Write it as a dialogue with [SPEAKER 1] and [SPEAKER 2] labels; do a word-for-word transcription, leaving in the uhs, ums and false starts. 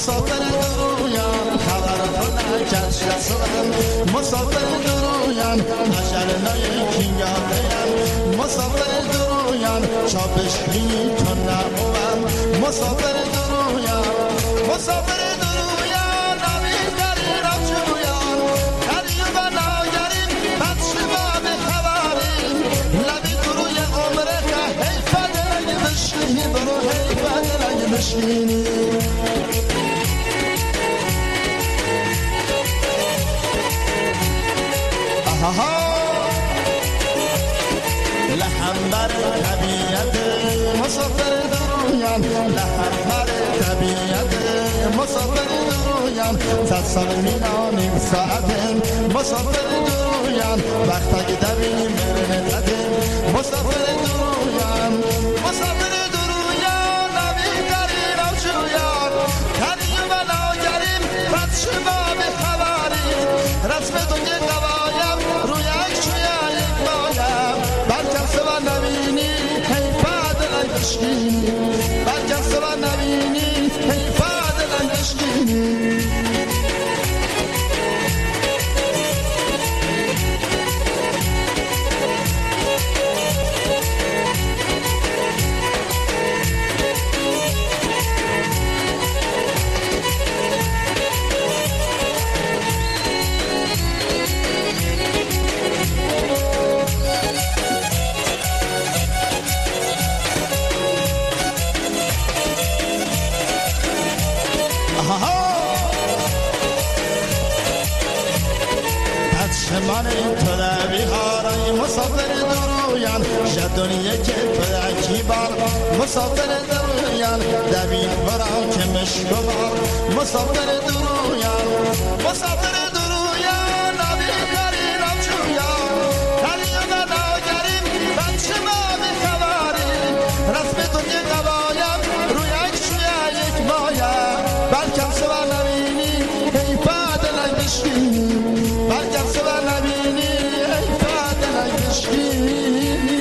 [SPEAKER 1] مسافر درویان خبر کنه کش رسولم مسافر درویان اجل نایی یادیم مسافر درویان چابش بینی تو نموم مسافر درویان مسافر درویان نمی داری رجویان قریب ناگریم بچه به خبریم لبی دروی عمره که حیفه دلنگ بشینی برو حیفه دلنگ بشینی لحمر طبیعت مسافر درویان لحمر طبیعت مسافر درویان صد سال مینانیم ساعتیم مسافر درویان وقتا که دویم برنتتیم مسافر درویان مسافر درویان نبی دارین او جویان کنیم و ناگریم بچه ما به خبریم رسم دنیا قوایم روی اکشویا یک بایم بلکه سوا نبینی حیفه دلن بشینی بلکه سوا نبینی حیفه دلن بشینی من تو دوی هارای مسافر درویان شدونیه که تو دکی بار مسافر درویان دوی برام که مشکو بار مسافر درویان مسافر